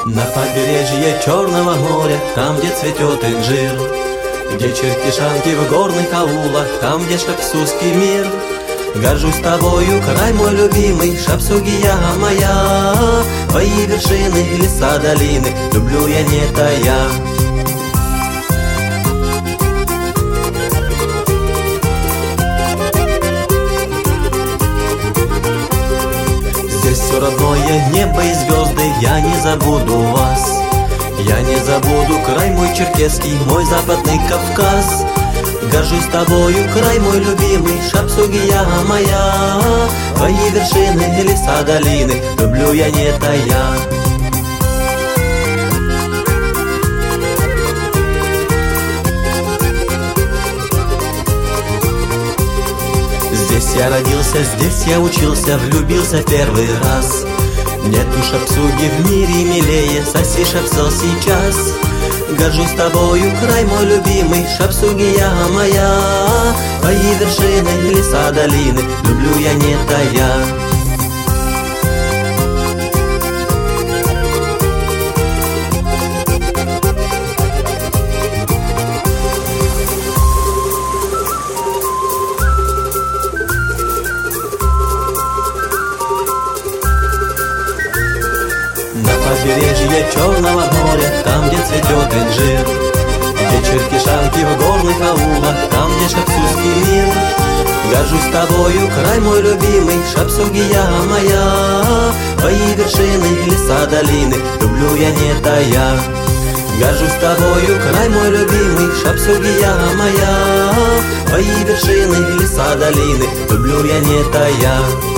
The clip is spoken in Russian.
На побережье Черного моря, там, где цветет инжир, где чертишанки в горных аулах, там, где шапсуский мир. Горжусь тобою, край мой любимый, Шапсугия моя. Твои вершины, леса, долины, люблю я не тая. Здесь все родное, небо и звезды, я не забуду вас. Я не забуду край мой черкесский, мой западный Кавказ. Горжусь тобою, край мой любимый, Шапсугия моя. Твои вершины, леса, долины, люблю я не тая. Здесь я родился, здесь я учился, влюбился первый раз. Нету Шапсуги в мире милее, соси, Шапсел, сейчас. Горжусь тобою, край мой любимый, Шапсугия моя. Твои вершины, леса, долины, люблю я не тая. На побережье Черного моря, там, где цветет инжир, где чертишанки в горных аулах, там, где шапсуский мир. Горжусь тобою, край мой любимый, Шапсугия моя. Твои вершины, леса, долины, люблю я не тая. Горжусь тобою, край мой любимый, Шапсугия моя. Твои вершины, леса, долины, люблю я не тая.